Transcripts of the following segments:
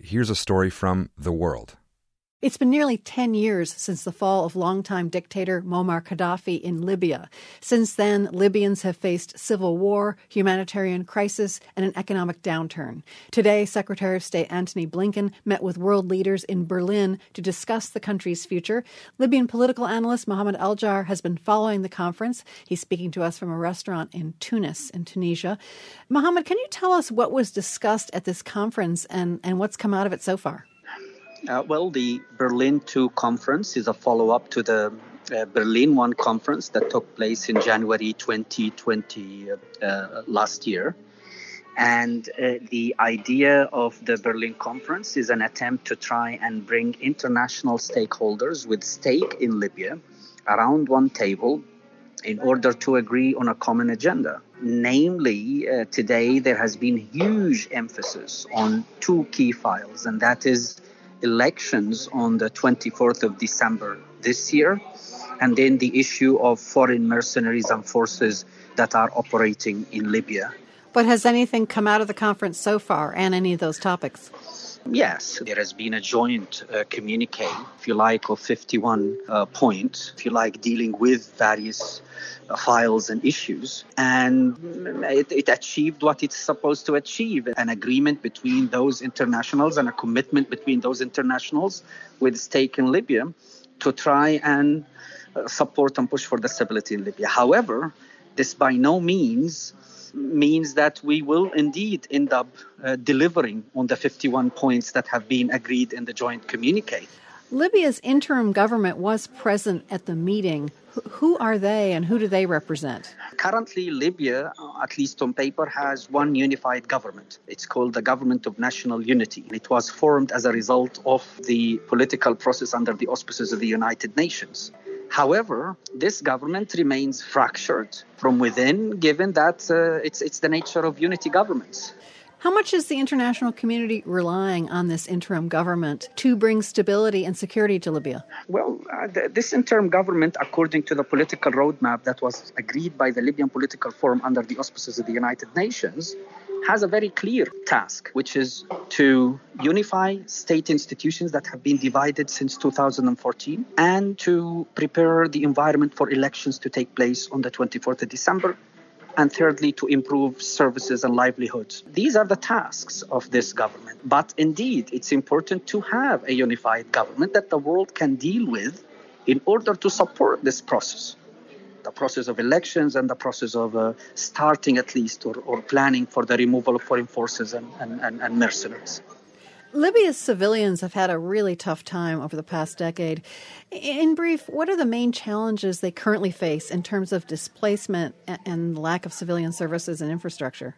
here's a story from The World. It's been nearly 10 years since the fall of longtime dictator Muammar Gaddafi in Libya. Since then, Libyans have faced civil war, humanitarian crisis, and an economic downturn. Today, Secretary of State Antony Blinken met with world leaders in Berlin to discuss the country's future. Libyan political analyst Mohammed Al-Jar has been following the conference. He's speaking to us from a restaurant in Tunis, in Tunisia. Mohammed, can you tell us what was discussed at this conference and what's come out of it so far? The Berlin II conference is a follow-up to the Berlin I conference that took place in January 2020 last year. And the idea of the Berlin conference is an attempt to try and bring international stakeholders with stake in Libya around one table in order to agree on a common agenda. Namely, today there has been huge emphasis on two key files, and that is elections on the 24th of December this year, and then the issue of foreign mercenaries and forces that are operating in Libya. But has anything come out of the conference so far and any of those topics? Yes, there has been a joint communique, if you like, of 51 points, if you like, dealing with various files and issues. And it achieved what it's supposed to achieve, an agreement between those internationals and a commitment between those internationals with stake in Libya to try and support and push for the stability in Libya. However, this by no means that we will indeed end up delivering on the 51 points that have been agreed in the joint communique. Libya's interim government was present at the meeting. Who are they and who do they represent? Currently, Libya, at least on paper, has one unified government. It's called the Government of National Unity. It was formed as a result of the political process under the auspices of the United Nations. However, this government remains fractured from within, given that it's the nature of unity governments. How much is the international community relying on this interim government to bring stability and security to Libya? This interim government, according to the political roadmap that was agreed by the Libyan Political Forum under the auspices of the United Nations, has a very clear task, which is to unify state institutions that have been divided since 2014 and to prepare the environment for elections to take place on the 24th of December. And thirdly, to improve services and livelihoods. These are the tasks of this government. But indeed, it's important to have a unified government that the world can deal with in order to support this process. The process of elections and the process of starting at least or planning for the removal of foreign forces and mercenaries. Libya's civilians have had a really tough time over the past decade. In brief, what are the main challenges they currently face in terms of displacement and lack of civilian services and infrastructure?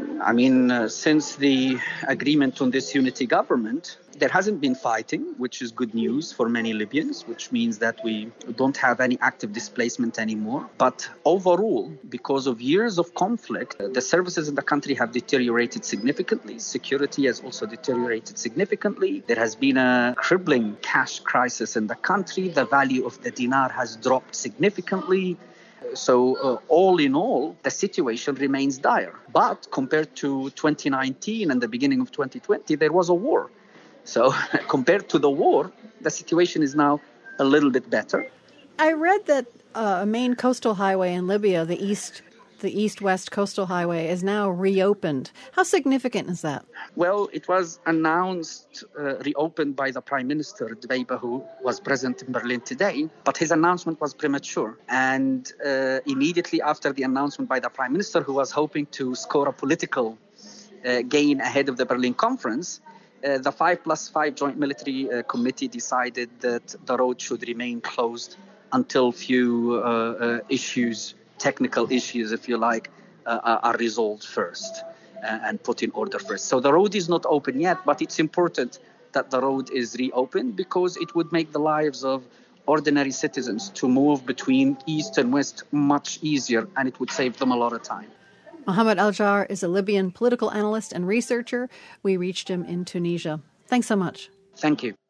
Since the agreement on this unity government, there hasn't been fighting, which is good news for many Libyans, which means that we don't have any active displacement anymore. But overall, because of years of conflict, the services in the country have deteriorated significantly. Security has also deteriorated significantly. There has been a crippling cash crisis in the country. The value of the dinar has dropped significantly. So all in all, the situation remains dire. But compared to 2019 and the beginning of 2020, there was a war. So compared to the war, the situation is now a little bit better. I read that a main coastal highway in Libya, the east-west coastal highway, is now reopened. How significant is that? Well, it was announced, reopened by the Prime Minister, Dbeiba, who was present in Berlin today, but his announcement was premature. And immediately after the announcement by the Prime Minister, who was hoping to score a political gain ahead of the Berlin conference, the 5+5 Joint Military Committee decided that the road should remain closed until few technical issues, if you like, are resolved first and put in order first. So the road is not open yet, but it's important that the road is reopened because it would make the lives of ordinary citizens to move between east and west much easier, and it would save them a lot of time. Mohammed Al-Jar is a Libyan political analyst and researcher. We reached him in Tunisia. Thanks so much. Thank you.